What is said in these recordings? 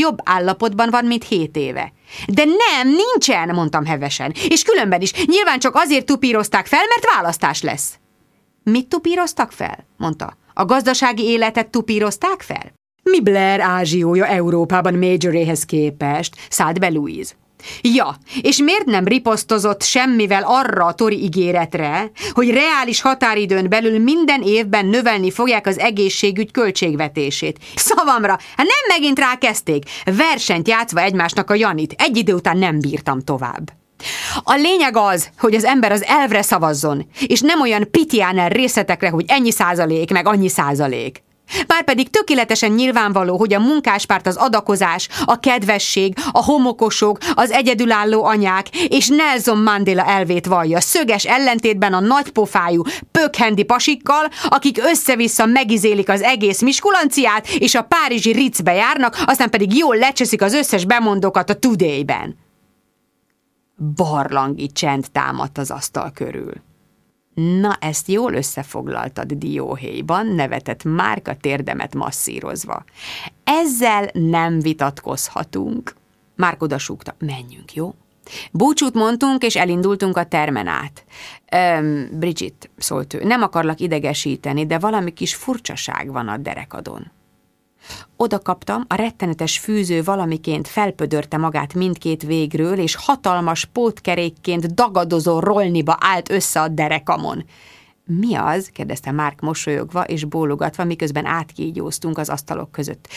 jobb állapotban van, mint 7 éve. De nem, nincsen, mondtam hevesen. És különben is, nyilván csak azért tupírozták fel, mert választás lesz. Mit tupíroztak fel? Mondta. A gazdasági életet tupírozták fel? Mi Blair ázsiója Európában Majoréhez képest? Szállt be Louise. Ja, és miért nem riposztozott semmivel arra a tori ígéretre, hogy reális határidőn belül minden évben növelni fogják az egészségügy költségvetését? Szavamra, hát nem megint rákezdték, versenyt játszva egymásnak a Janit, egy idő után nem bírtam tovább. A lényeg az, hogy az ember az elvre szavazzon, és nem olyan pitiáner részletekre, hogy ennyi százalék, meg annyi százalék. Márpedig tökéletesen nyilvánvaló, hogy a munkáspárt az adakozás, a kedvesség, a homokosok, az egyedülálló anyák és Nelson Mandela elvét vallja, szöges ellentétben a nagypofájú, pökhendi pasikkal, akik össze-vissza megizélik az egész Miskulanciát, és a párizsi Ritzbe járnak, aztán pedig jól lecseszik az összes bemondókat a Today-ben. Barlangi csend támadt az asztal körül. Na, ezt jól összefoglaltad, dióhéjban, nevetett Mark a térdemet masszírozva. Ezzel nem vitatkozhatunk. Mark odasúgta, menjünk, jó? Búcsút mondtunk, és elindultunk a termen át. Bridget, szólt ő, nem akarlak idegesíteni, de valami kis furcsaság van a derekadon. Oda kaptam, a rettenetes fűző valamiként felpödörte magát mindkét végről, és hatalmas pótkerékként dagadozó rollniba állt össze a derekamon. Mi az? kérdezte Mark mosolyogva és bólogatva, miközben átkígyóztunk az asztalok között.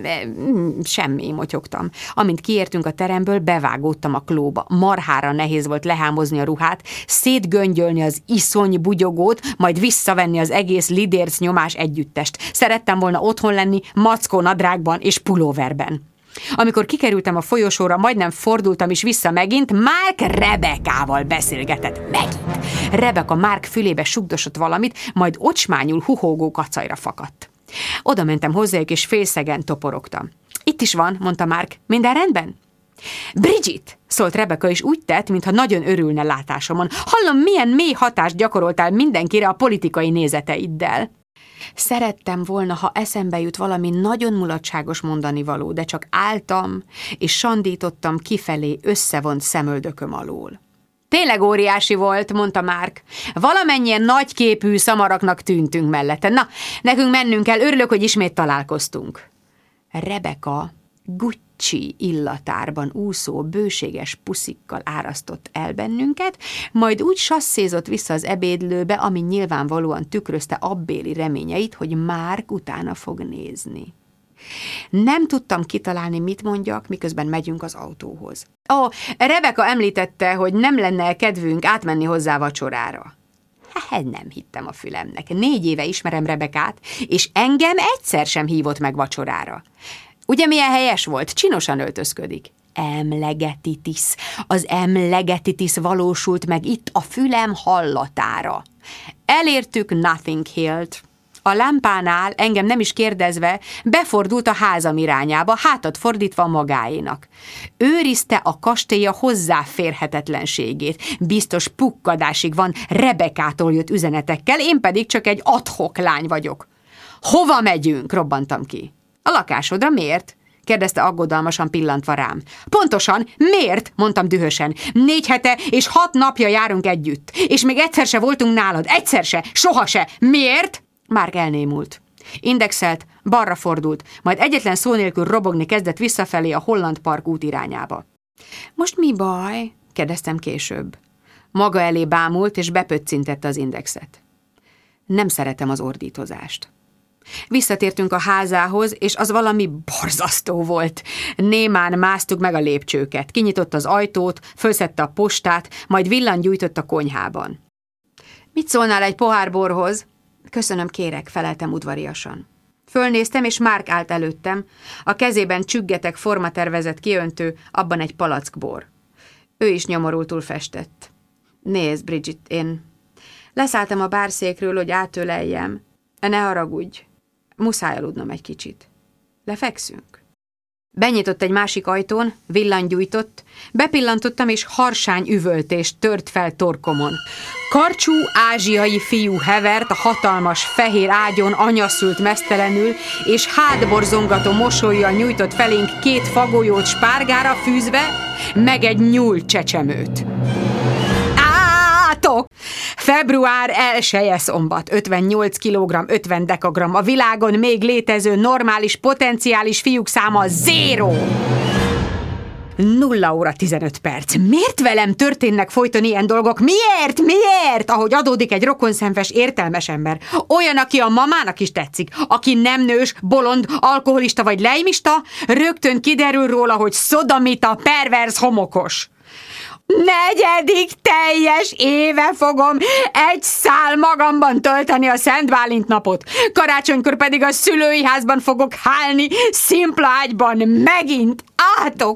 Semmi, motyogtam. Amint kiértünk a teremből, bevágódtam a klóba. Marhára nehéz volt lehámozni a ruhát, szétgöngyölni az iszony bugyogót, majd visszavenni az egész lidérc nyomás együttest. Szerettem volna otthon lenni, mackó nadrágban és pulóverben. Amikor kikerültem a folyosóra, majdnem fordultam is vissza megint, Mark Rebekával beszélgetett megint. Rebeka Mark fülébe sugdosott valamit, majd ocsmányul huhógó kacajra fakadt. Oda mentem hozzájuk, és félszegen toporogtam. Itt is van, mondta Mark. Minden rendben? Bridget, szólt Rebeka, és úgy tett, mintha nagyon örülne látásomon. Hallom, milyen mély hatást gyakoroltál mindenkire a politikai nézeteiddel. Szerettem volna, ha eszembe jut valami nagyon mulatságos mondanivaló, de csak álltam, és sandítottam kifelé összevont szemöldököm alól. Tényleg óriási volt, mondta Mark. Valamennyien nagyképű szamaraknak tűntünk mellette. Na, nekünk mennünk kell, örülök, hogy ismét találkoztunk. Rebeka Gucci illatárban úszó bőséges puszikkal árasztott el bennünket, majd úgy sasszézott vissza az ebédlőbe, ami nyilvánvalóan tükrözte abbéli reményeit, hogy Mark utána fog nézni. Nem tudtam kitalálni, mit mondjak, miközben megyünk az autóhoz. Rebeka említette, hogy nem lenne kedvünk átmenni hozzá vacsorára. Nem hittem a fülemnek. 4 éve ismerem Rebekát, és engem egyszer sem hívott meg vacsorára. Ugye milyen helyes volt? Csinosan öltözködik. Emlegetitis. Az emlegetitis valósult meg itt a fülem hallatára. Elértük Nothing Hill-t. A lámpánál, engem nem is kérdezve, befordult a házam irányába, hátat fordítva magáénak. Őrizte a kastélya hozzáférhetetlenségét. Biztos pukkadásig van Rebekától jött üzenetekkel, én pedig csak egy ad-hoc lány vagyok. Hova megyünk? Robbantam ki. A lakásodra miért? Kérdezte aggodalmasan pillantva rám. Pontosan, miért? Mondtam dühösen. 4 hete és 6 napja járunk együtt. És még egyszer se voltunk nálad. Egyszer se, soha se. Miért? Mark elnémult. Indexelt, balra fordult, majd egyetlen szó nélkül robogni kezdett visszafelé a Holland Park út irányába. Most mi baj? Kérdeztem később. Maga elé bámult, és bepöccintette az indexet. Nem szeretem az ordítozást. Visszatértünk a házához, és az valami borzasztó volt. Némán másztuk meg a lépcsőket, kinyitott az ajtót, fölszedte a postát, majd villangyújtott a konyhában. Mit szólnál egy pohár borhoz? Köszönöm, kérek, feleltem udvariasan. Fölnéztem, és Mark állt előttem, a kezében csüggetek formatervezett kiöntő, abban egy palack bor. Ő is nyomorultul festett. Nézd, Bridget, én leszálltam a bárszékről, hogy átöleljem. Ne haragudj, muszáj aludnom egy kicsit. Lefekszünk? Benyitott egy másik ajtón, villanygyújtott, bepillantottam, és harsány üvöltés tört fel torkomon. Karcsú ázsiai fiú hevert a hatalmas fehér ágyon anyaszült meztelenül, és hátborzongató mosollyal nyújtott felénk 2 fagolyót spárgára fűzve, meg egy nyúl csecsemőt. Átok! Február 1-je szombat, 58 kg, 50 dekagram, a világon még létező normális, potenciális fiúk száma 0! 0 óra 15 perc. Miért velem történnek folyton ilyen dolgok? Miért? Miért? Ahogy adódik egy rokonszenves, értelmes ember. Olyan, aki a mamának is tetszik. Aki nem nős, bolond, alkoholista vagy lejmista, rögtön kiderül róla, hogy szodomita, perverz, homokos. 4. teljes éve fogom egy szál magamban tölteni a Szent Bálint napot. Karácsonykor pedig a szülői házban fogok hálni, szimpla ágyban megint. Átok!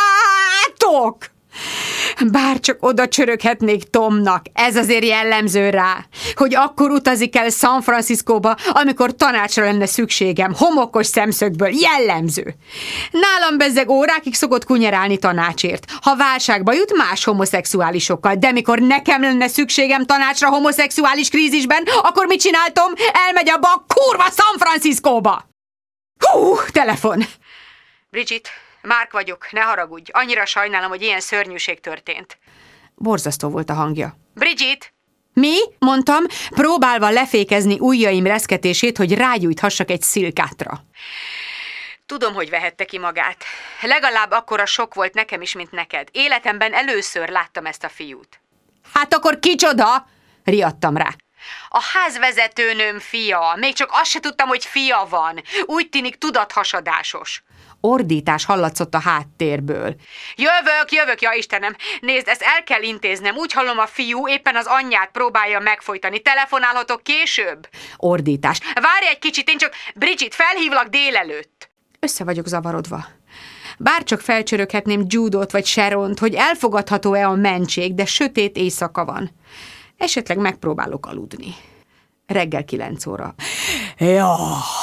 Bárcsak oda csöröghetnék Tomnak, ez azért jellemző rá, hogy akkor utazik el San Franciscóba, amikor tanácsra lenne szükségem, homokos szemszögből, jellemző. Nálam bezzeg órákig szokott kunyerálni tanácsért, ha válságba jut más homoszexuálisokkal, de mikor nekem lenne szükségem tanácsra homoszexuális krízisben, akkor mit csináltom? Elmegy abba a kurva San Franciscóba! Telefon! Bridget, Mark vagyok, ne haragudj, annyira sajnálom, hogy ilyen szörnyűség történt. Borzasztó volt a hangja. Bridget! Mi? Mondtam, próbálva lefékezni ujjaim reszketését, hogy rágyújthassak egy szilkátra. Tudom, hogy vehette ki magát. Legalább akkora sok volt nekem is, mint neked. Életemben először láttam ezt a fiút. Hát akkor kicsoda? Riadtam rá. A házvezetőnőm fia. Még csak azt se tudtam, hogy fia van. Úgy tűnik tudathasadásos. Ordítás hallatszott a háttérből. Jövök, ja Istenem! Nézd, ezt el kell intéznem. Úgy hallom, a fiú éppen az anyját próbálja megfojtani. Telefonálhatok később? Ordítás. Várj egy kicsit, én csak... Bridget, felhívlak délelőtt. Össze vagyok zavarodva. Bárcsak felcsöröghetném Judot vagy Sharont, hogy elfogadható-e a mentség, de sötét éjszaka van. Esetleg megpróbálok aludni. Reggel 9 óra. Jaj!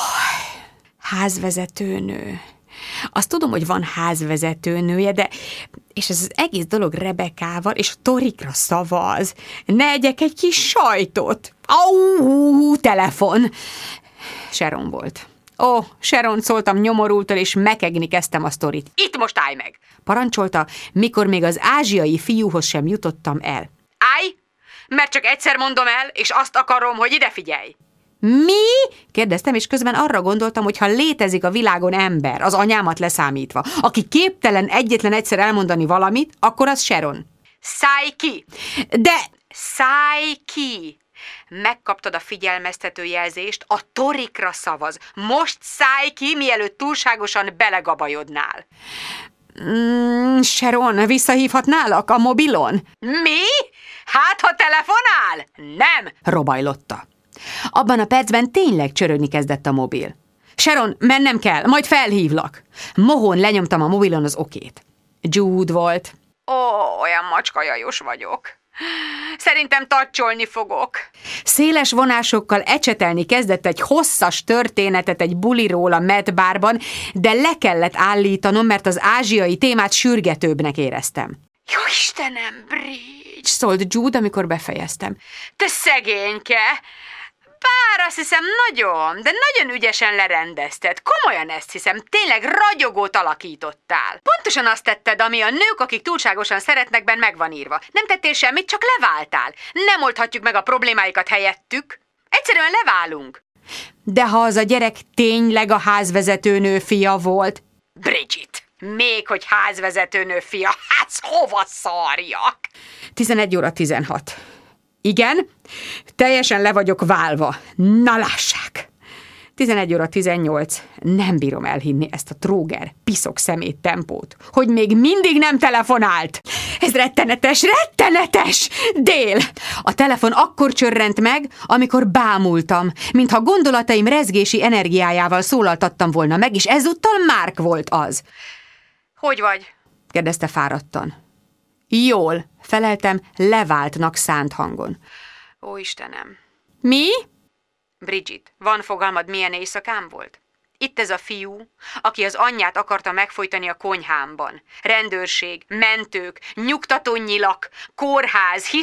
Házvezetőnő. Azt tudom, hogy van házvezetőnője, de... És ez az egész dolog Rebekával és a Torikra szavaz. Ne egyek egy kis sajtot. Telefon. Sharon volt. Sharon, szóltam nyomorultól, és mekegni kezdtem a sztorit. Itt most állj meg! Parancsolta, mikor még az ázsiai fiúhoz sem jutottam el. Állj! Mert csak egyszer mondom el, és azt akarom, hogy ide figyelj! Mi? Kérdeztem, és közben arra gondoltam, hogy ha létezik a világon ember, az anyámat leszámítva, aki képtelen egyetlen egyszer elmondani valamit, akkor az Sharon. Szállj ki! De szállj ki! Megkaptad a figyelmeztető jelzést, a Torikra szavaz. Most szállj ki, mielőtt túlságosan belegabajodnál. Sharon, visszahívhatnálak a mobilon? Mi? Hát, ha telefonál? Nem! Robajlotta. Abban a percben tényleg csörögni kezdett a mobil. Sharon, mennem kell, majd felhívlak. Mohón lenyomtam a mobilon az okét. Jude volt. Olyan macskajajos vagyok. Szerintem tacsolni fogok. Széles vonásokkal ecsetelni kezdett egy hosszas történetet egy buliról a Met Barban, de le kellett állítanom, mert az ázsiai témát sürgetőbbnek éreztem. Jó Istenem, Bridge, szólt Jude, amikor befejeztem. Te szegényke! Bár azt hiszem nagyon, de nagyon ügyesen lerendezted. Komolyan ezt hiszem, tényleg ragyogót alakítottál. Pontosan azt tetted, ami a nők, akik túlságosan szeretnek, benn meg van írva. Nem tettél semmit, csak leváltál. Nem oldhatjuk meg a problémáikat helyettük. Egyszerűen leválunk. De ha az a gyerek tényleg a házvezetőnő fia volt... Bridget, még hogy házvezetőnő fia, hát hova szarjak? 11 óra 16. Igen, teljesen le vagyok válva. Na lássák! 11 óra 18. Nem bírom elhinni ezt a tróger, piszok szemét tempót, hogy még mindig nem telefonált. Ez rettenetes, rettenetes! Dél! A telefon akkor csörrent meg, amikor bámultam, mintha gondolataim rezgési energiájával szólaltattam volna meg, és ezúttal Mark volt az. Hogy vagy? Kérdezte fáradtan. Jól, feleltem leváltnak szánt hangon. Ó, Istenem. Mi? Bridget, van fogalmad, milyen éjszakám volt? Itt ez a fiú, aki az anyját akarta megfojtani a konyhámban. Rendőrség, mentők, nyugtató nyilak, kórház,